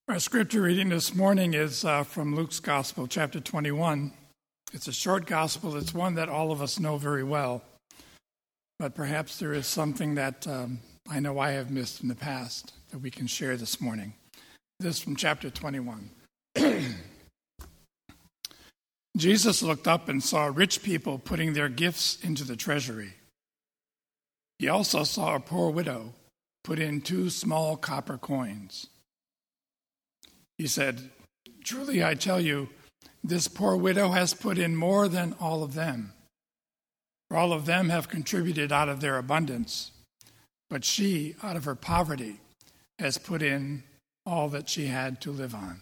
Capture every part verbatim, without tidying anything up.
Our scripture reading this morning is uh, from Luke's Gospel, chapter twenty-one. It's a short gospel. It's one that all of us know very well. But perhaps there is something that um, I know I have missed in the past that we can share this morning. This from chapter twenty-one. Jesus looked up and saw rich people putting their gifts into the treasury. He also saw a poor widow put in two small copper coins. He said, "Truly I tell you, this poor widow has put in more than all of them. For all of them have contributed out of their abundance, but she, out of her poverty, has put in all that she had to live on."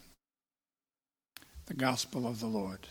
The Gospel of the Lord.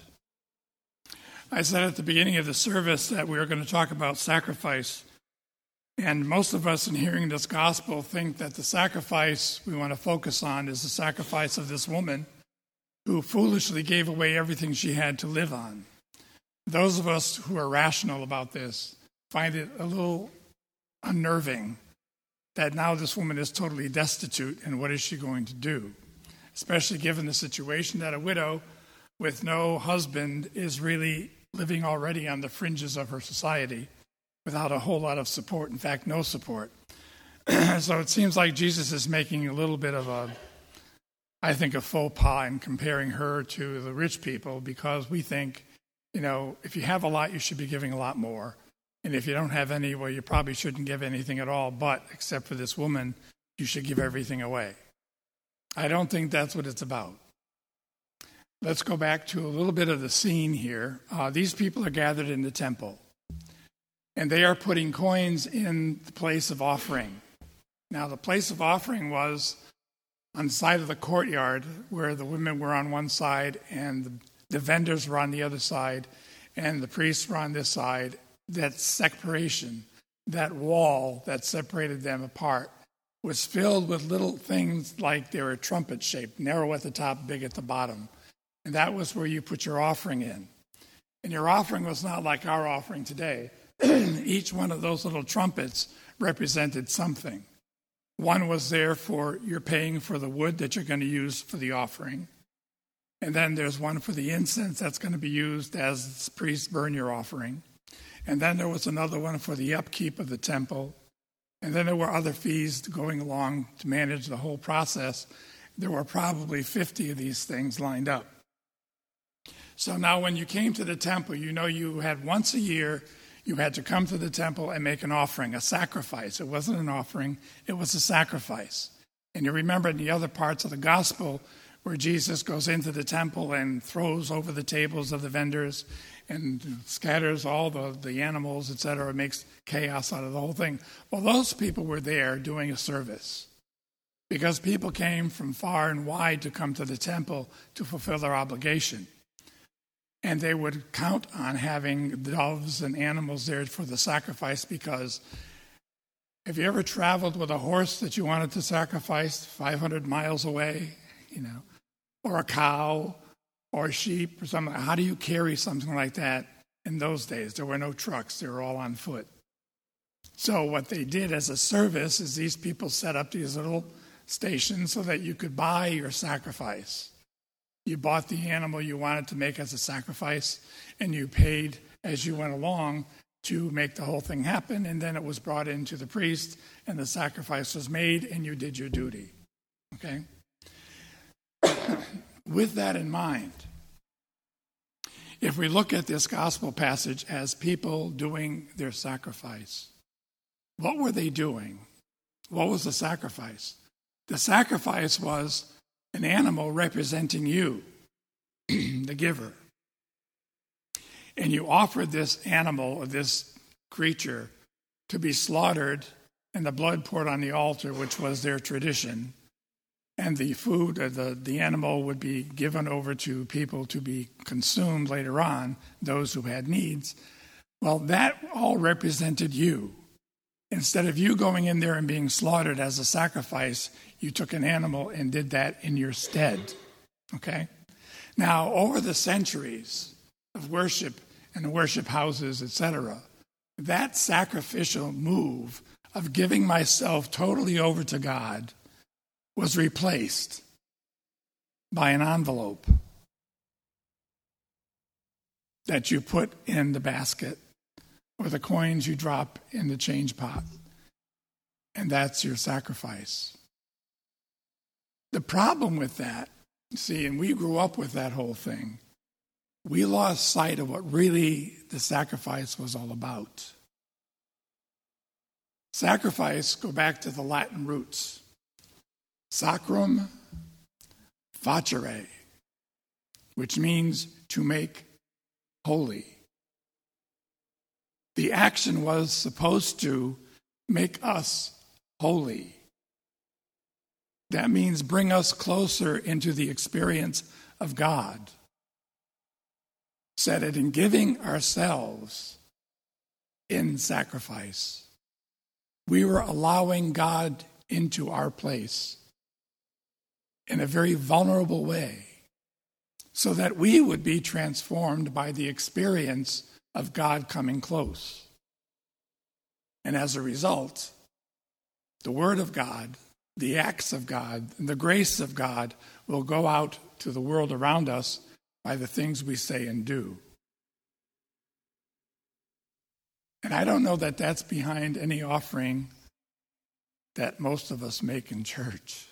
I said at the beginning of the service that we were going to talk about sacrifice. And most of us in hearing this gospel think that the sacrifice we want to focus on is the sacrifice of this woman who foolishly gave away everything she had to live on. Those of us who are rational about this find it a little unnerving that now this woman is totally destitute, and what is she going to do? Especially given the situation that a widow with no husband is really living already on the fringes of her society, without a whole lot of support, in fact, no support. So it seems like Jesus is making a little bit of a, I think, a faux pas in comparing her to the rich people, because we think, you know, if you have a lot, you should be giving a lot more. And if you don't have any, well, you probably shouldn't give anything at all, but except for this woman, you should give everything away. I don't think that's what it's about. Let's go back to a little bit of the scene here. Uh, these people are gathered in the temple. And they are putting coins in the place of offering. Now, the place of offering was on the side of the courtyard, where the women were on one side and the, the vendors were on the other side and the priests were on this side. That separation, that wall that separated them apart, was filled with little things like they were trumpet-shaped, narrow at the top, big at the bottom. And that was where you put your offering in. And your offering was not like our offering today. Each one of those little trumpets represented something. One was there for you're paying for the wood that you're going to use for the offering. And then there's one for the incense that's going to be used as the priests burn your offering. And then there was another one for the upkeep of the temple. And then there were other fees going along to manage the whole process. There were probably fifty of these things lined up. So now when you came to the temple, you know you had once a year, you had to come to the temple and make an offering, a sacrifice. It wasn't an offering, it was a sacrifice. And you remember in the other parts of the gospel where Jesus goes into the temple and throws over the tables of the vendors and scatters all the, the animals, et cetera, makes chaos out of the whole thing. Well, those people were there doing a service because people came from far and wide to come to the temple to fulfill their obligation. And they would count on having doves and animals there for the sacrifice, because have you ever traveled with a horse that you wanted to sacrifice five hundred miles away, you know, or a cow or a sheep or something? How do you carry something like that in those days? There were no trucks. They were all on foot. So what they did as a service is these people set up these little stations so that you could buy your sacrifice. You bought the animal you wanted to make as a sacrifice, and you paid as you went along to make the whole thing happen, and then it was brought in to the priest, and the sacrifice was made, and you did your duty. Okay? With that in mind, if we look at this gospel passage as people doing their sacrifice, what were they doing? What was the sacrifice? The sacrifice was an animal representing you, the giver. And you offered this animal, or this creature, to be slaughtered and the blood poured on the altar, which was their tradition. And the food, or the, the animal, would be given over to people to be consumed later on, those who had needs. Well, that all represented you. Instead of you going in there and being slaughtered as a sacrifice, you took an animal and did that in your stead. Okay? Now, over the centuries of worship and worship houses, et cetera, that sacrificial move of giving myself totally over to God was replaced by an envelope that you put in the basket or the coins you drop in the change pot. And that's your sacrifice. The problem with that, see, and we grew up with that whole thing, we lost sight of what really the sacrifice was all about. Sacrifice, go back to the Latin roots. Sacrum facere, which means to make holy. The action was supposed to make us holy. That means bring us closer into the experience of God. Said it in giving ourselves in sacrifice. We were allowing God into our place in a very vulnerable way so that we would be transformed by the experience of God coming close. And as a result, the Word of God, the acts of God, and the grace of God will go out to the world around us by the things we say and do. And I don't know that that's behind any offering that most of us make in church.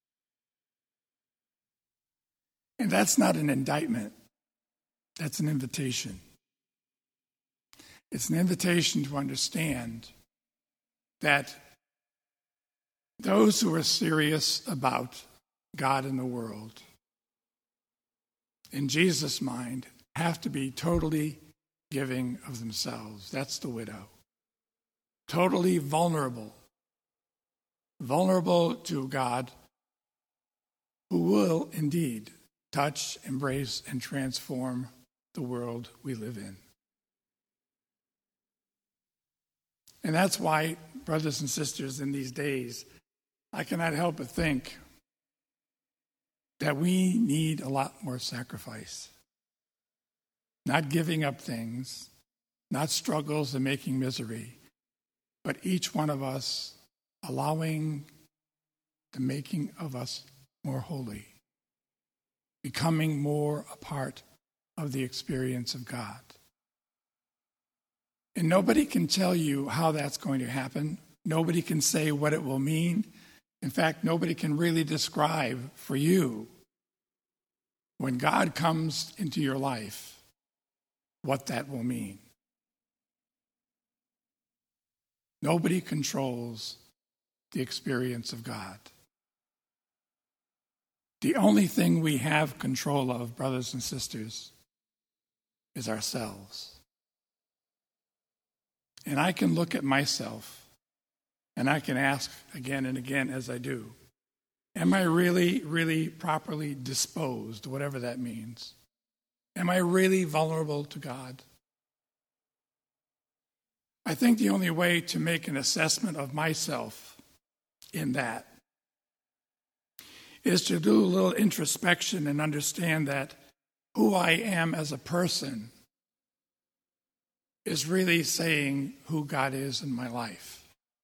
And that's not an indictment. That's an invitation. It's an invitation to understand that those who are serious about God and the world, in Jesus' mind, have to be totally giving of themselves. That's the widow. Totally vulnerable. Vulnerable to God, who will indeed touch, embrace, and transform the world we live in. And that's why, brothers and sisters, in these days, I cannot help but think that we need a lot more sacrifice. Not giving up things, not struggles and making misery, but each one of us allowing the making of us more holy, becoming more a part of the experience of God. And nobody can tell you how that's going to happen. Nobody can say what it will mean. In fact, nobody can really describe for you, when God comes into your life, what that will mean. Nobody controls the experience of God. The only thing we have control of, brothers and sisters, is ourselves. And I can look at myself and I can ask again and again, as I do, am I really, really properly disposed, whatever that means? Am I really vulnerable to God? I think the only way to make an assessment of myself in that is to do a little introspection and understand that who I am as a person is really saying who God is in my life.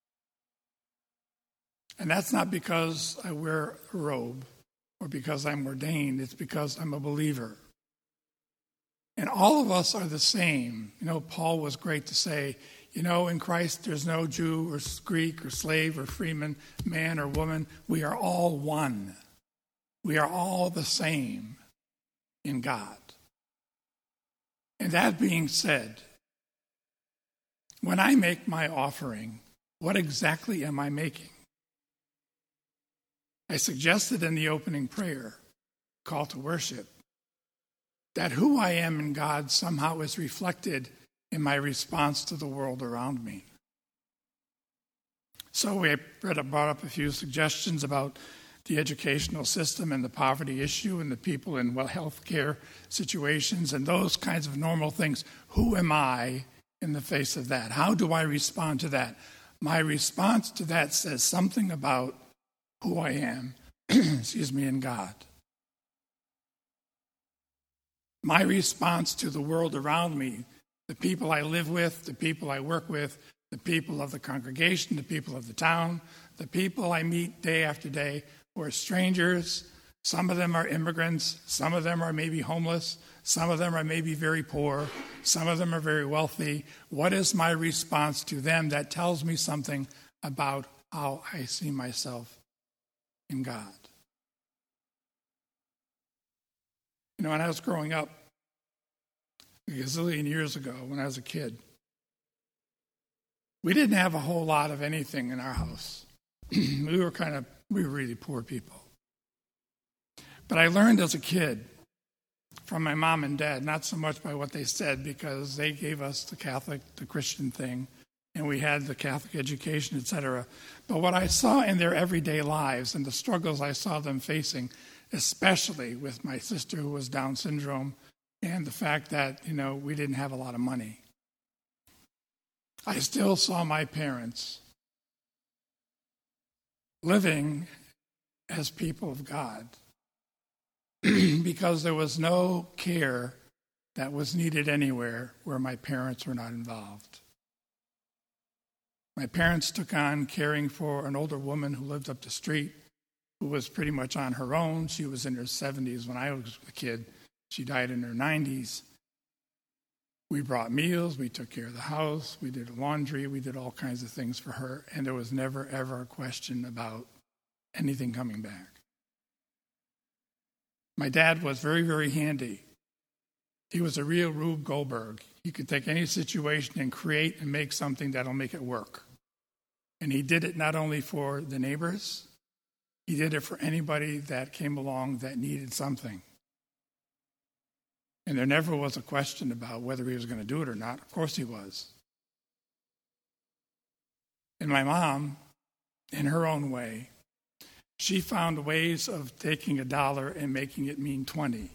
And that's not because I wear a robe or because I'm ordained. It's because I'm a believer. And all of us are the same. You know, Paul was great to say, you know, in Christ there's no Jew or Greek or slave or freeman, man or woman. We are all one. We are all the same in God. And that being said, when I make my offering, what exactly am I making? I suggested in the opening prayer, call to worship, that who I am in God somehow is reflected in my response to the world around me. So we brought up a few suggestions about the educational system and the poverty issue and the people in well health care situations and those kinds of normal things. Who am I in the face of that? How do I respond to that? My response to that says something about who I am, excuse me, in God. My response to the world around me, the people I live with, the people I work with, the people of the congregation, the people of the town, the people I meet day after day, who are strangers, Some of them are immigrants. Some of them are maybe homeless. Some of them are maybe very poor. Some of them are very wealthy. What is my response to them that tells me something about how I see myself in God? You know, when I was growing up, a gazillion years ago, when I was a kid, we didn't have a whole lot of anything in our house. we were kind of, we were really poor people. But I learned as a kid from my mom and dad, not so much by what they said, because they gave us the Catholic, the Christian thing, and we had the Catholic education, et cetera. But what I saw in their everyday lives and the struggles I saw them facing, especially with my sister who was Down syndrome, and the fact that, you know, we didn't have a lot of money. I still saw my parents living as people of God because there was no care that was needed anywhere where my parents were not involved. My parents took on caring for an older woman who lived up the street, who was pretty much on her own. She was in her seventies when I was a kid. She died in her nineties. We brought meals, we took care of the house, we did laundry, we did all kinds of things for her, and there was never, ever a question about anything coming back. My dad was very, very handy. He was a real Rube Goldberg. He could take any situation and create and make something that'll make it work. And he did it not only for the neighbors, he did it for anybody that came along that needed something. And there never was a question about whether he was going to do it or not. Of course he was. And my mom, in her own way, she found ways of taking a dollar and making it mean twenty.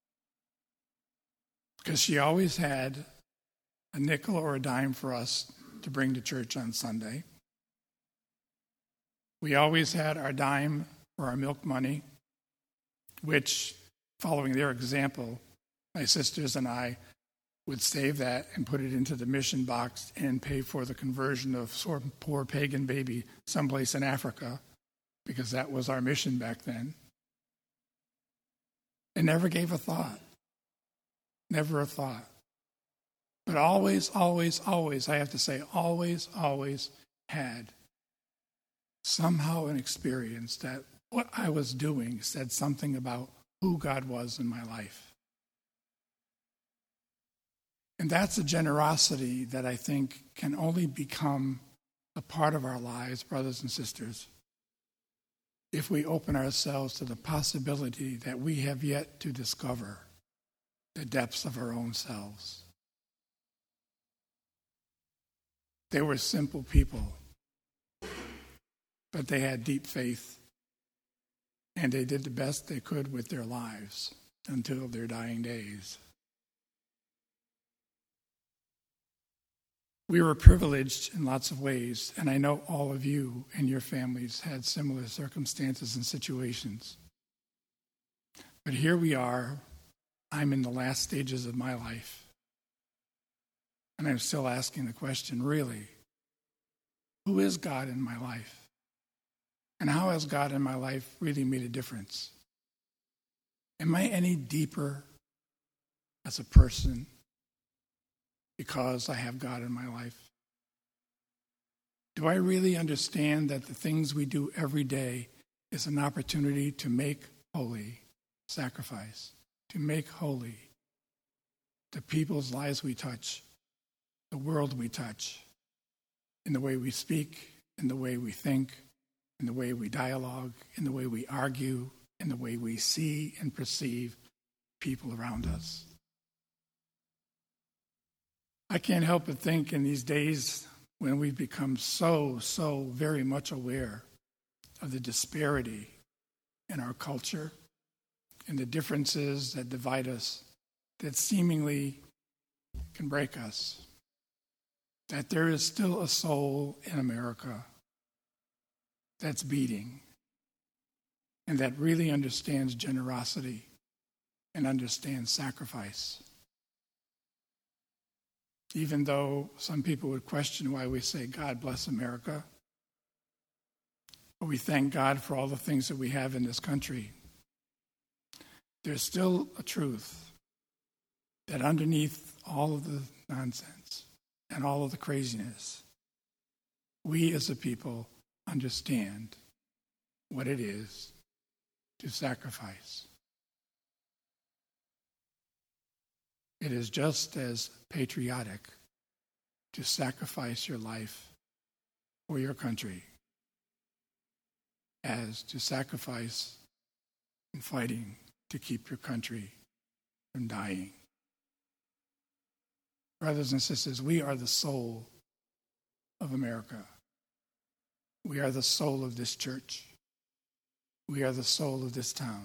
Because she always had a nickel or a dime for us to bring to church on Sunday. We always had our dime for our milk money, which, following their example, my sisters and I would save that and put it into the mission box and pay for the conversion of some poor pagan baby someplace in Africa, because that was our mission back then. And never gave a thought. Never a thought. But always, always, always, I have to say, always, always had somehow an experience that what I was doing said something about who God was in my life. And that's a generosity that I think can only become a part of our lives, brothers and sisters, if we open ourselves to the possibility that we have yet to discover the depths of our own selves. They were simple people, but they had deep faith, and they did the best they could with their lives until their dying days. We were privileged in lots of ways, and I know all of you and your families had similar circumstances and situations. But here we are. I'm in the last stages of my life, and I'm still asking the question, really, who is God in my life? And how has God in my life really made a difference? Am I any deeper as a person because I have God in my life? Do I really understand that the things we do every day is an opportunity to make holy sacrifice, to make holy the people's lives we touch, the world we touch, in the way we speak, in the way we think, in the way we dialogue, in the way we argue, in the way we see and perceive people around us? I can't help but think in these days when we've become so, so very much aware of the disparity in our culture and the differences that divide us, that seemingly can break us, that there is still a soul in America that's beating and that really understands generosity and understands sacrifice. Even though some people would question why we say, God bless America, but we thank God for all the things that we have in this country. there's still a truth that underneath all of the nonsense and all of the craziness, we as a people understand what it is to sacrifice. It is just as patriotic to sacrifice your life for your country as to sacrifice in fighting to keep your country from dying. Brothers and sisters, we are the soul of America. We are the soul of this church. We are the soul of this town.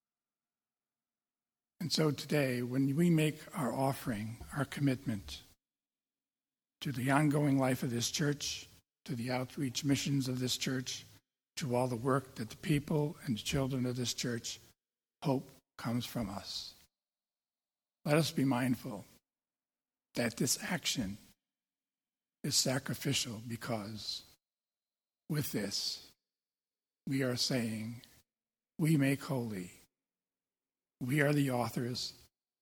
And so today, when we make our offering, our commitment to the ongoing life of this church, to the outreach missions of this church, to all the work that the people and the children of this church hope comes from us, let us be mindful that this action is sacrificial, because with this, we are saying, we make holy. We are the authors,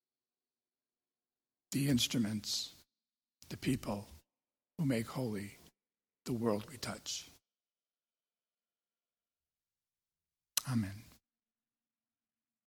the instruments, the people who make holy the world we touch. Amen.